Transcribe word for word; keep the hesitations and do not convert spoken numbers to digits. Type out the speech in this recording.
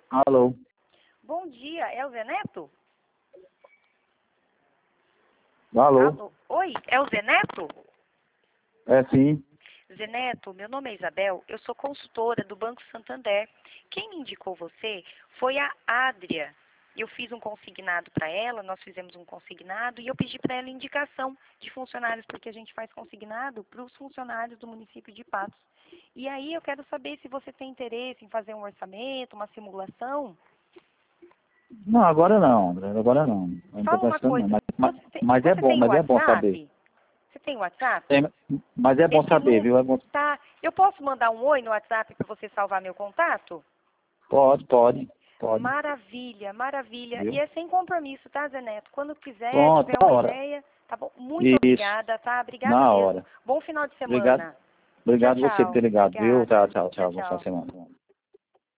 Alô? Bom dia, é o Zé Neto? Alô? Alô? Oi, é o Zé Neto? É sim. Zé Neto, meu nome é Isabel, eu sou consultora do Banco Santander. Quem me indicou você foi a Adria. Eu fiz um consignado para ela, nós fizemos um consignado e eu pedi para ela indicação de funcionários, porque a gente faz consignado para os funcionários do município de Patos. E aí eu quero saber se você tem interesse em fazer um orçamento, uma simulação. Não, agora não, André, agora não. Não estou Fala uma precisando não, coisa, mas, mas, você tem, mas é você bom, tem mas é bom saber. WhatsApp? Você tem WhatsApp? Tem- mas é bom Esse saber, número, viu? É bom. tá. Eu posso mandar um oi no WhatsApp para você salvar meu contato? Pode, pode, pode, Maravilha, maravilha. E viu? é sem compromisso, tá, Zé Neto? Quando quiser, Pronto, tiver na uma hora. ideia, tá bom? Muito Isso, obrigada, tá? Obrigada na mesmo. hora. Bom final de Obrigado, semana. Tchau, obrigado você por ter tchau. ligado, viu? Tchau, Obrigada. tchau, Tchau, tchau. Boa tchau. semana.